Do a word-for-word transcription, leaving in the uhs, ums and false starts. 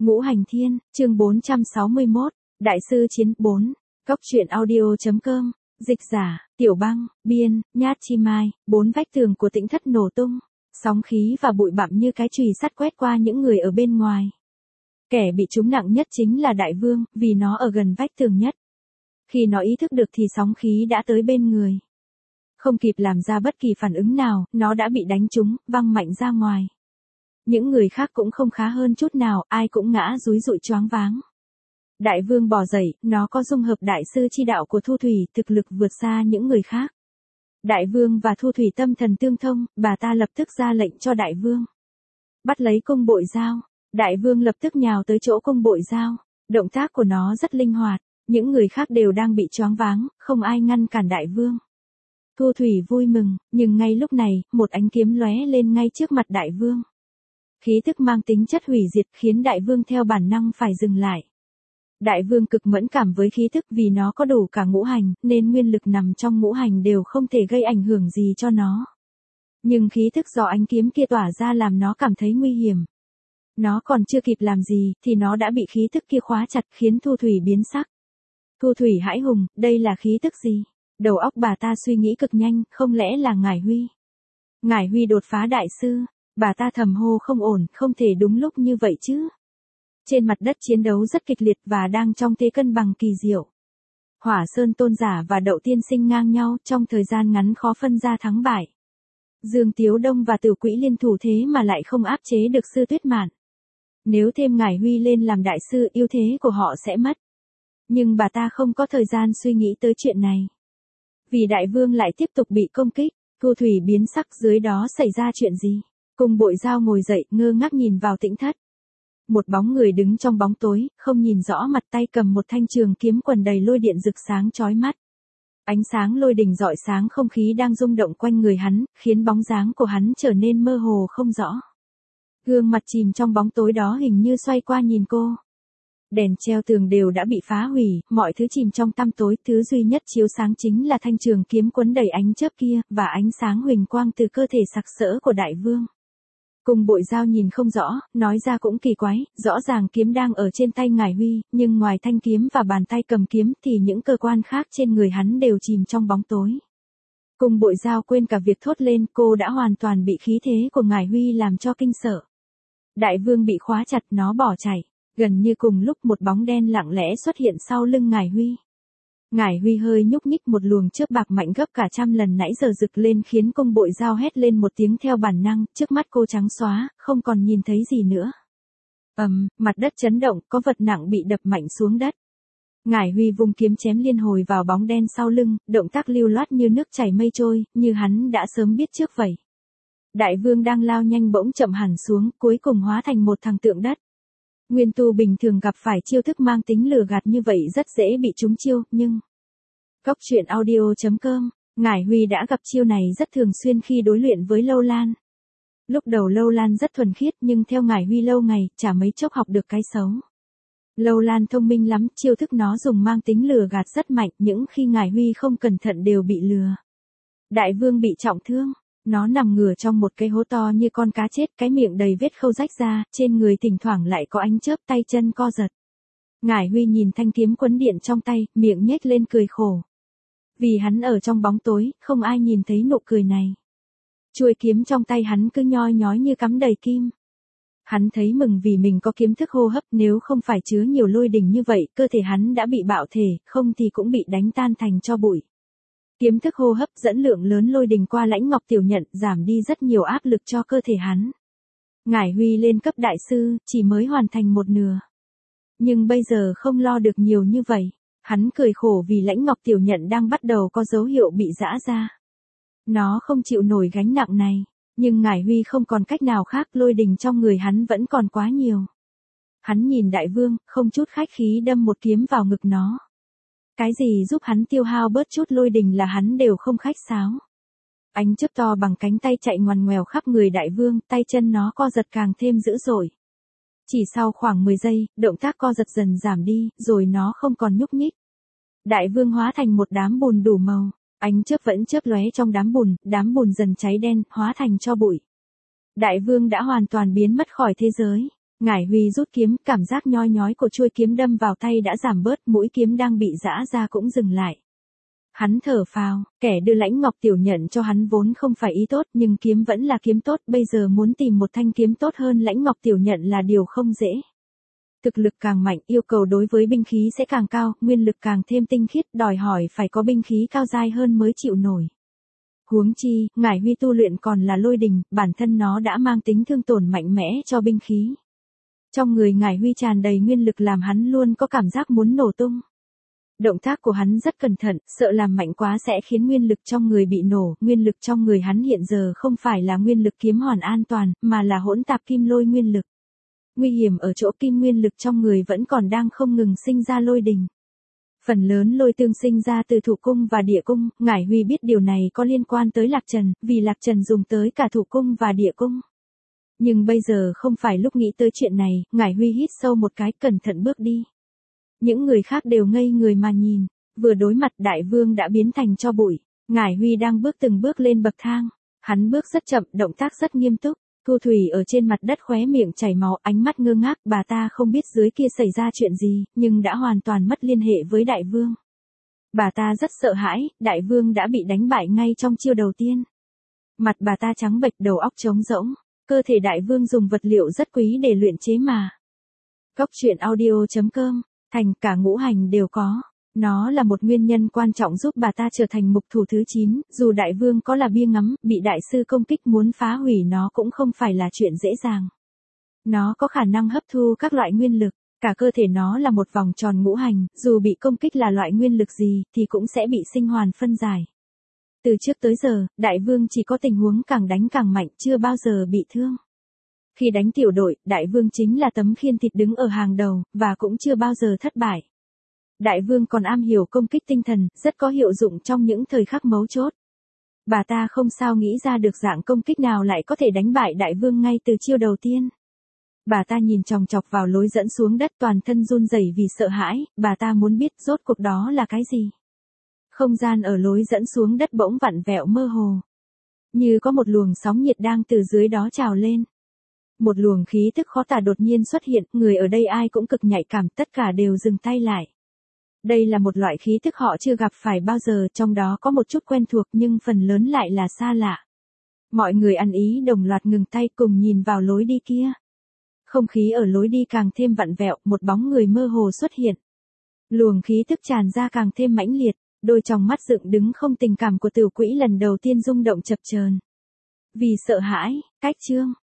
Ngũ Hành Thiên, chương bốn trăm sáu mươi mốt, Đại sư chiến bốn, Cốc truyện audio.com, dịch giả, Tiểu Băng, biên, Nhát Chi Mai, bốn vách tường của Tĩnh Thất nổ tung, sóng khí và bụi bặm như cái chùy sắt quét qua những người ở bên ngoài. Kẻ bị trúng nặng nhất chính là Đại Vương, vì nó ở gần vách tường nhất. Khi nó ý thức được thì sóng khí đã tới bên người. Không kịp làm ra bất kỳ phản ứng nào, nó đã bị đánh trúng, văng mạnh ra ngoài. Những người khác cũng không khá hơn chút nào, ai cũng ngã rúi rụi choáng váng. Đại Vương bò dậy, nó có dung hợp đại sư chi đạo của Thu Thủy, thực lực vượt xa những người khác. Đại Vương và Thu Thủy tâm thần tương thông, bà ta lập tức ra lệnh cho Đại Vương. Bắt lấy cung bội dao. Đại Vương lập tức nhào tới chỗ cung bội dao. Động tác của nó rất linh hoạt, những người khác đều đang bị choáng váng, không ai ngăn cản Đại Vương. Thu Thủy vui mừng, nhưng ngay lúc này, một ánh kiếm lóe lên ngay trước mặt Đại Vương. Khí tức mang tính chất hủy diệt khiến Đại Vương theo bản năng phải dừng lại. Đại Vương cực mẫn cảm với khí tức vì nó có đủ cả ngũ hành, nên nguyên lực nằm trong ngũ hành đều không thể gây ảnh hưởng gì cho nó. Nhưng khí tức do ánh kiếm kia tỏa ra làm nó cảm thấy nguy hiểm. Nó còn chưa kịp làm gì, thì nó đã bị khí tức kia khóa chặt khiến Thu Thủy biến sắc. Thu Thủy hãi hùng, đây là khí tức gì? Đầu óc bà ta suy nghĩ cực nhanh, không lẽ là Ngải Huy? Ngải Huy đột phá đại sư. Bà ta thầm hô không ổn, không thể đúng lúc như vậy chứ. Trên mặt đất chiến đấu rất kịch liệt và đang trong thế cân bằng kỳ diệu. Hỏa Sơn Tôn Giả và Đậu Tiên Sinh ngang nhau, trong thời gian ngắn khó phân ra thắng bại. Dương Tiếu Đông và Tử Quỹ liên thủ thế mà lại không áp chế được Sư Tuyết Mạn. Nếu thêm Ngải Huy lên làm đại sư, ưu thế của họ sẽ mất. Nhưng bà ta không có thời gian suy nghĩ tới chuyện này. Vì Đại Vương lại tiếp tục bị công kích, Thu Thủy biến sắc, dưới đó xảy ra chuyện gì? Cung bội dao ngồi dậy, ngơ ngác nhìn vào Tĩnh Thất. Một bóng người đứng trong bóng tối, không nhìn rõ mặt, tay cầm một thanh trường kiếm quần đầy lôi điện rực sáng chói mắt. Ánh sáng lôi đình rọi sáng không khí đang rung động quanh người hắn, khiến bóng dáng của hắn trở nên mơ hồ không rõ. Gương mặt chìm trong bóng tối đó hình như xoay qua nhìn cô. Đèn treo tường đều đã bị phá hủy, mọi thứ chìm trong tăm tối, thứ duy nhất chiếu sáng chính là thanh trường kiếm quấn đầy ánh chớp kia, và ánh sáng huỳnh quang từ cơ thể sặc sỡ của Đại Vương. Cung bội dao nhìn không rõ, nói ra cũng kỳ quái, rõ ràng kiếm đang ở trên tay Ngải Huy, nhưng ngoài thanh kiếm và bàn tay cầm kiếm thì những cơ quan khác trên người hắn đều chìm trong bóng tối. Cung bội dao quên cả việc thốt lên, cô đã hoàn toàn bị khí thế của Ngải Huy làm cho kinh sợ. Đại Vương bị khóa chặt, nó bỏ chạy. Gần như cùng lúc một bóng đen lặng lẽ xuất hiện sau lưng Ngải Huy. Ngải Huy hơi nhúc nhích, một luồng chớp bạc mạnh gấp cả trăm lần nãy giờ rực lên khiến cung bội dao hét lên một tiếng theo bản năng, trước mắt cô trắng xóa, không còn nhìn thấy gì nữa. Ầm, um, mặt đất chấn động, có vật nặng bị đập mạnh xuống đất. Ngải Huy vung kiếm chém liên hồi vào bóng đen sau lưng, động tác lưu loát như nước chảy mây trôi, như hắn đã sớm biết trước vậy. Đại Vương đang lao nhanh bỗng chậm hẳn xuống, cuối cùng hóa thành một thằng tượng đất. Nguyên tu bình thường gặp phải chiêu thức mang tính lừa gạt như vậy rất dễ bị trúng chiêu, nhưng... Cốc truyện audio.com, Ngải Huy đã gặp chiêu này rất thường xuyên khi đối luyện với Lâu Lan. Lúc đầu Lâu Lan rất thuần khiết nhưng theo Ngải Huy lâu ngày, chả mấy chốc học được cái xấu. Lâu Lan thông minh lắm, chiêu thức nó dùng mang tính lừa gạt rất mạnh, những khi Ngải Huy không cẩn thận đều bị lừa. Đại Vương bị trọng thương. Nó nằm ngửa trong một cái hố to như con cá chết, cái miệng đầy vết khâu rách ra, trên người thỉnh thoảng lại có ánh chớp, tay chân co giật. Ngải Huy nhìn thanh kiếm quấn điện trong tay, miệng nhếch lên cười khổ. Vì hắn ở trong bóng tối, không ai nhìn thấy nụ cười này. Chuôi kiếm trong tay hắn cứ nhoi nhói như cắm đầy kim. Hắn thấy mừng vì mình có kiếm thức hô hấp, nếu không phải chứa nhiều lôi đình như vậy, cơ thể hắn đã bị bạo thể, không thì cũng bị đánh tan thành tro bụi. Kiếm thức hô hấp dẫn lượng lớn lôi đình qua Lãnh Ngọc Tiểu Nhận, giảm đi rất nhiều áp lực cho cơ thể hắn. Ngải Huy lên cấp đại sư, chỉ mới hoàn thành một nửa. Nhưng bây giờ không lo được nhiều như vậy. Hắn cười khổ vì Lãnh Ngọc Tiểu Nhận đang bắt đầu có dấu hiệu bị giã ra. Nó không chịu nổi gánh nặng này. Nhưng Ngải Huy không còn cách nào khác, lôi đình trong người hắn vẫn còn quá nhiều. Hắn nhìn Đại Vương, không chút khách khí đâm một kiếm vào ngực nó. Cái gì giúp hắn tiêu hao bớt chút lôi đình là hắn đều không khách sáo. Ánh chớp to bằng cánh tay chạy ngoằn ngoèo khắp người Đại Vương, tay chân nó co giật càng thêm dữ dội. Chỉ sau khoảng mười giây, động tác co giật dần giảm đi, rồi nó không còn nhúc nhích. Đại Vương hóa thành một đám bùn đủ màu, ánh chớp vẫn chớp lóe trong đám bùn, đám bùn dần cháy đen, hóa thành tro bụi. Đại Vương đã hoàn toàn biến mất khỏi thế giới. Ngải Huy rút kiếm, cảm giác nhói nhói của chuôi kiếm đâm vào tay đã giảm bớt, mũi kiếm đang bị giã ra cũng dừng lại. Hắn thở phào, kẻ đưa Lãnh Ngọc Tiểu nhận cho hắn vốn không phải ý tốt, nhưng kiếm vẫn là kiếm tốt, bây giờ muốn tìm một thanh kiếm tốt hơn Lãnh Ngọc Tiểu nhận là điều không dễ. Thực lực càng mạnh, yêu cầu đối với binh khí sẽ càng cao, nguyên lực càng thêm tinh khiết, đòi hỏi phải có binh khí cao dai hơn mới chịu nổi. Huống chi, Ngải Huy tu luyện còn là lôi đình, bản thân nó đã mang tính thương tổn mạnh mẽ cho binh khí. Trong người Ngải Huy tràn đầy nguyên lực làm hắn luôn có cảm giác muốn nổ tung. Động tác của hắn rất cẩn thận, sợ làm mạnh quá sẽ khiến nguyên lực trong người bị nổ, nguyên lực trong người hắn hiện giờ không phải là nguyên lực kiếm hoàn an toàn, mà là hỗn tạp kim lôi nguyên lực. Nguy hiểm ở chỗ kim nguyên lực trong người vẫn còn đang không ngừng sinh ra lôi đình. Phần lớn lôi tương sinh ra từ thủ cung và địa cung, Ngải Huy biết điều này có liên quan tới Lạc Trần, vì Lạc Trần dùng tới cả thủ cung và địa cung. Nhưng bây giờ không phải lúc nghĩ tới chuyện này, Ngải Huy hít sâu một cái, cẩn thận bước đi. Những người khác đều ngây người mà nhìn, vừa đối mặt đại vương đã biến thành tro bụi. Ngải Huy đang bước từng bước lên bậc thang, hắn bước rất chậm, động tác rất nghiêm túc. Thu Thủy ở trên mặt đất khóe miệng chảy máu, ánh mắt ngơ ngác, bà ta không biết dưới kia xảy ra chuyện gì, nhưng đã hoàn toàn mất liên hệ với đại vương. Bà ta rất sợ hãi, đại vương đã bị đánh bại ngay trong chiêu đầu tiên. Mặt bà ta trắng bệch, đầu óc trống rỗng, cơ thể đại vương dùng vật liệu rất quý để luyện chế mà. Góc truyện audio chấm com, thành cả ngũ hành đều có. Nó là một nguyên nhân quan trọng giúp bà ta trở thành mục thủ thứ chín, dù đại vương có là bia ngắm, bị đại sư công kích muốn phá hủy nó cũng không phải là chuyện dễ dàng. Nó có khả năng hấp thu các loại nguyên lực, cả cơ thể nó là một vòng tròn ngũ hành, dù bị công kích là loại nguyên lực gì, thì cũng sẽ bị sinh hoàn phân giải. Từ trước tới giờ, đại vương chỉ có tình huống càng đánh càng mạnh, chưa bao giờ bị thương. Khi đánh tiểu đội, đại vương chính là tấm khiên thịt đứng ở hàng đầu, và cũng chưa bao giờ thất bại. Đại vương còn am hiểu công kích tinh thần, rất có hiệu dụng trong những thời khắc mấu chốt. Bà ta không sao nghĩ ra được dạng công kích nào lại có thể đánh bại đại vương ngay từ chiêu đầu tiên. Bà ta nhìn chòng chọc vào lối dẫn xuống đất, toàn thân run rẩy vì sợ hãi, bà ta muốn biết rốt cuộc đó là cái gì. Không gian ở lối dẫn xuống đất bỗng vặn vẹo mơ hồ. Như có một luồng sóng nhiệt đang từ dưới đó trào lên. Một luồng khí tức khó tả đột nhiên xuất hiện, người ở đây ai cũng cực nhạy cảm, tất cả đều dừng tay lại. Đây là một loại khí tức họ chưa gặp phải bao giờ, trong đó có một chút quen thuộc nhưng phần lớn lại là xa lạ. Mọi người ăn ý đồng loạt ngừng tay cùng nhìn vào lối đi kia. Không khí ở lối đi càng thêm vặn vẹo, một bóng người mơ hồ xuất hiện. Luồng khí tức tràn ra càng thêm mãnh liệt, đôi tròng mắt dựng đứng không tình cảm của Tiểu Quỹ lần đầu tiên rung động chập chờn. Vì sợ hãi, cách chương.